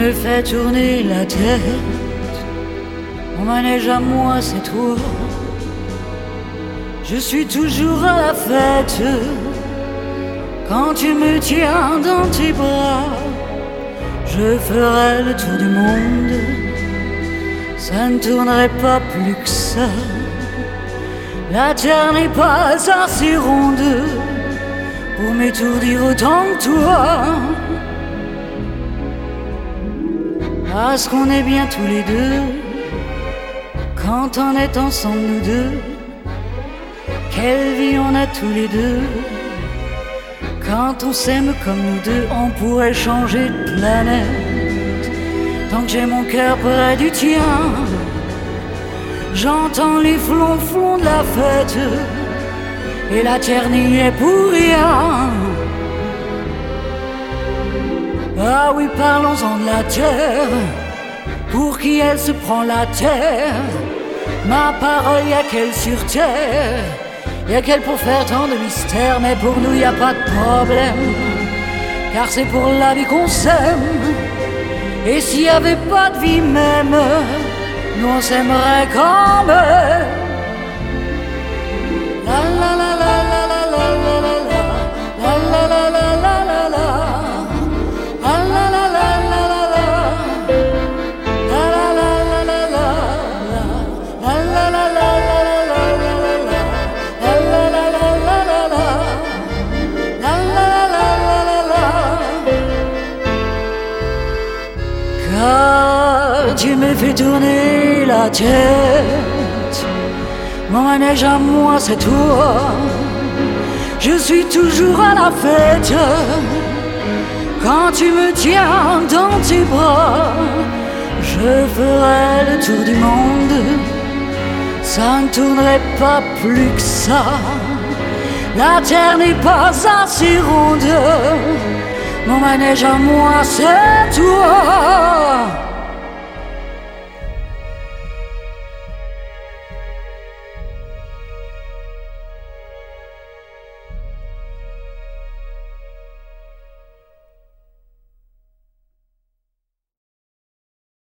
me fais tourner la tête. Mon manège à moi, c'est toi. Je suis toujours à la fête quand tu me tiens dans tes bras. Je ferai le tour du monde, ça ne tournerait pas plus que ça. La terre n'est pas assez ronde pour m'étourdir autant que toi. Parce qu'on est bien tous les deux quand on est ensemble nous deux. Quelle vie on a tous les deux. Quand on s'aime comme nous deux, on pourrait changer de planète. Tant que j'ai mon cœur près du tien, j'entends les flonflons de la fête, et la terre n'y est pour rien. Ah oui, parlons-en de la terre. Pour qui elle se prend la terre? Ma parole, y'a qu'elle sur terre. Y'a qu'elle pour faire tant de mystères. Mais pour nous y a pas de problème, car c'est pour la vie qu'on s'aime. Et s'il y avait pas de vie même, nous on s'aimerait quand même. La la la la la la la la la la la la la la la la. Car tu me fais tourner la tête. Mon manège à moi, c'est toi. Je suis toujours à la fête quand tu me tiens dans tes bras. Je ferai le tour du monde, ça ne tournerait pas plus que ça. La terre n'est pas assez ronde. Mon manège à moi, c'est toi.